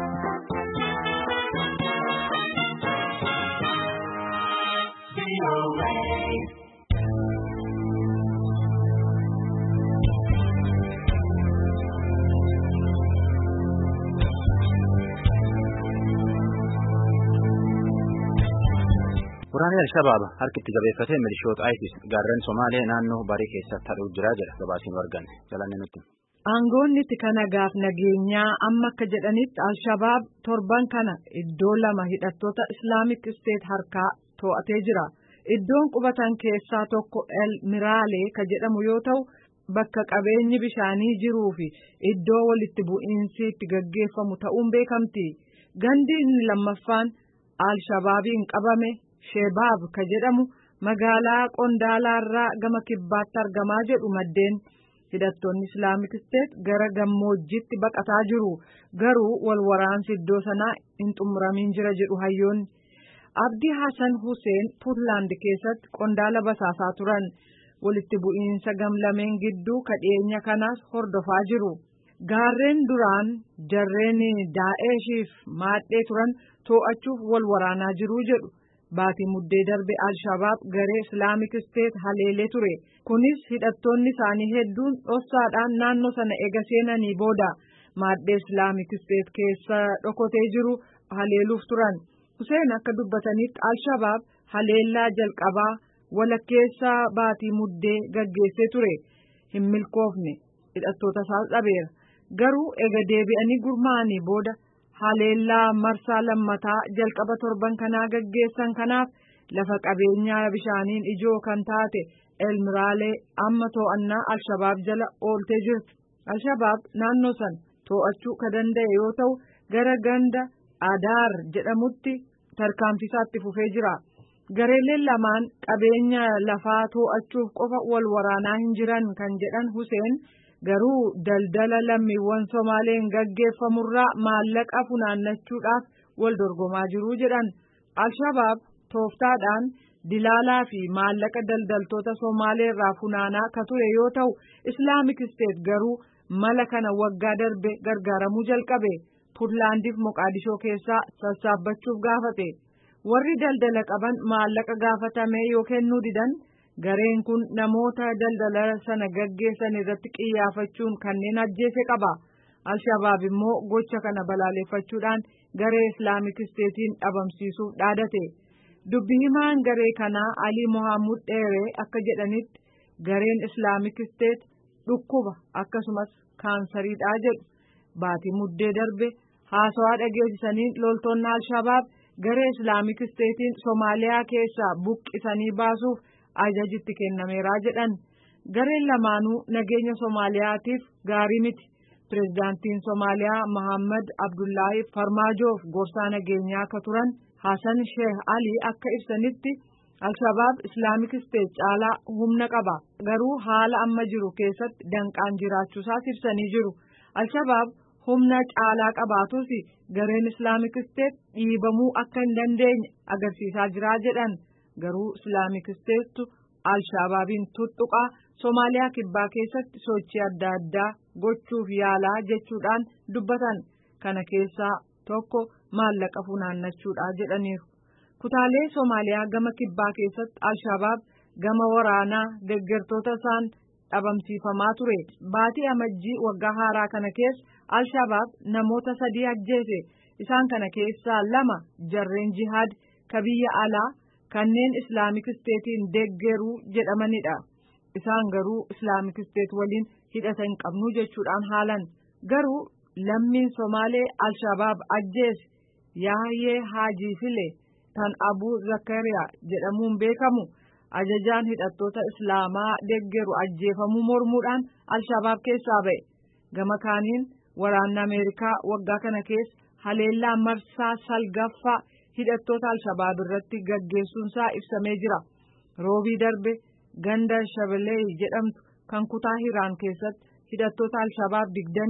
Waraanni Al-Shabaab harkitti jabeeffatee milishoota ISIS gaarreen Somaalee naannoo Barii keessatti hadhuuf jiraa jedha gabaasiin arganne jalanne nutti. Aangoonni tika nagaaf nageenyaa amma akka jedhanitti Al-Shabaab torban kana iddoo lama hidhattoota Islaamic State harkaa to'atee jira. Iddoon qubatan keessaa tokko El Miraalee ka jedhamu yoo ta'u bakka qabeenyi bishaanii jiruu fi iddoo walitti bu'iinsi itti gaggeeffamu ta'uun beekamti. Gandi inni lammaffaan Al-Shabaabiin qabame Shebaab ka jedhamu magaalaa Qondaalaarraa gama kibbaatti argamaa jedhu maddeen. Hidhattoonni Islaamic State gara gammoojjiitti baqataa jiru garuu wal waraansi iddoo sanaa hin xumuramiin jira jedhu hayyoonni. Abdii Hassan Hussein Puntland keessatti qondaala basaasaa turan walitti bu'iinsa gamlameen gidduu kadheenya kanaas hordofaa jiru. Gaarreen duraan jarreen Daa'eshiif maadhee turan to'achuuf wal waraanaa jiru jedhu. Baatii muddee darbe Al-Shabaab garee Islaamic State haleelee ture. Kunis hidhattoonni isaanii hedduun dhossaadhaan naannoo sana ega seenanii booda maadhee Islaamic State keessa dhokotee jiru haleeluuf turan. Hussein akka dubbatanitti Al-Shabaab haleellaa jalqabaa walakkeessa baatii muddee gaggeessee ture. Hin milkoofne hidhattoota isaas dhabeera. Garuu ega deebi'anii gurmaa'anii booda haleellaa marsaa lammataa jalqaba torban kanaa gaggeessan kanaaf lafa qabeenyaa bishaaniin ijoo kan taate El Miraalee amma to'annaa Al-Shabaab jala ooltee jirti. Al-Shabaab naannoo san to'achuu ka danda'e yoo ta'u gara ganda Adaar jedhamutti tarkaanfisaatti fufee jira. Gareeleen lamaan qabeenya lafaa to'achuuf qofa wal waraanaa hin jiran kan jedhan Hussein garuu daldala lammiiwwan Somaaleen gaggeeffamurraa maallaqa funaannachuudhaaf wal dorgomaa jiru jedhan. Al-Shabaab tooftaadhaan dilaalaa fi maallaqa daldaltoota Somaaleerraa funaanaa ka ture yoo ta'u Islaamic State garuu mala kana waggaa darbe gargaaramuu jalqabe. Puntlandiif Moqaadishoo keessaa sassaabbachuuf gaafate. Warri daldala qaban maallaqa gaafatame yoo kennuu didan gareen kun namoota daldala sana gaggeessan irratti qiyyaafachuun kanneen ajjeese qaba. Al-Shabaab immoo gocha kana balaaleffachuudhaan garee Islaamic State'n dhabamsiisuuf dhaadate. Dubbi himaan garee kanaa Ali Mohaamud Dheeree akka jedhanitti gareen Islaamic State dhukkuba akkasumas kaansariidha jedhu. Baatii muddee darbe haasawaa dhageessisaniin loltoonni Al-Shabaab garee Islaamic State'n Somaaliyaa keessaa buqqisanii baasuuf ajajitti kennameera jedhan. Gareen lamaanuu nageenya Somaaliyaatiif gaarii miti. Pireezidaantiin Somaaliyaa Mohaammed Abdullaahi Farmaajoof gorsaa nageenyaa akka turan Hassan Sheikh Ali akka ibsanitti Al-Shabaab Islaamic State caalaa humna qaba. Garuu haala amma jiru keessatti danqaan jiraachuusaas ibsanii jiru. Al-Shabaab humna caalaa qabaatus gareen Islaamic State dhiibamuu akka hin dandeenye agarsiisaa jira jedhan. Garuu Islaamic State Al-Shabaabiin tuttuqaa Somaaliyaa kibbaa keessatti sochii adda addaa gochuuf yaalaa jechuudhaan dubbatan. Kana keessaa tokko maallaqa funaannachuudha jedhaniiru. Kutaalee Somaaliyaa gama kibbaa keessatti Al-Shabaab gama waraanaa deeggartoota isaan dhabamsiifamaa ture. Baatii amajjii waggaa haaraa kana keessa Al-Shabaab namoota 3 ajjeese. Isaan kana keessaa 2 jarreen jihaad ka biyya alaa kanneen Islaamic State'n deeggaruu jedhamanidha. Isaan garuu Islaamic State waliin hidhata hin qabnu jechuudhaan haalan. Garuu lammiin Somaalee Al-Shabaab ajjeese Yaahiyee Haajii File kan Abuu Zakariyaa jedhamuun beekamu ajajaan hidhattoota Islaamaa deeggaru ajjeefamuu mormuudhaan Al-Shabaab keessaa ba'e. Gama kaaniin waraanni Ameerikaa waggaa kana keessa haleellaa marsaa salgaffaa hidhattoota Al-Shabaab irratti gaggeessuunsaa ibsamee jira. Roobii darbe ganda Shabelee jedhamtu kan kutaa Hiraan keessatti hidhattoota Al-Shabaab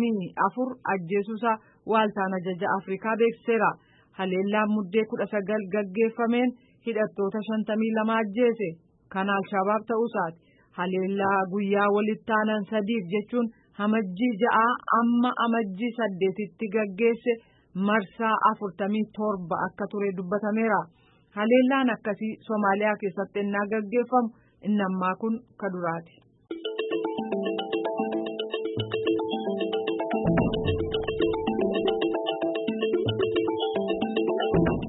24 ajjeesuusaa waaltaan ajaja Afrikaa beeksiseera. Haleellaan muddee 19 gaggeeffameen hidhattoota 52 ajjeese. Kan Al-Shabaab ta'uusaati. Haleellaa guyyaa walitti aanan 3 jechuun amajjii 6 amma amajjii 8tti gaggeesse marsaa 47 akka ture dubbatameera. Haleellaan akkasii Somaaliyaa keessatti ennaa gaggeeffamu inni ammaa kun ka duraati.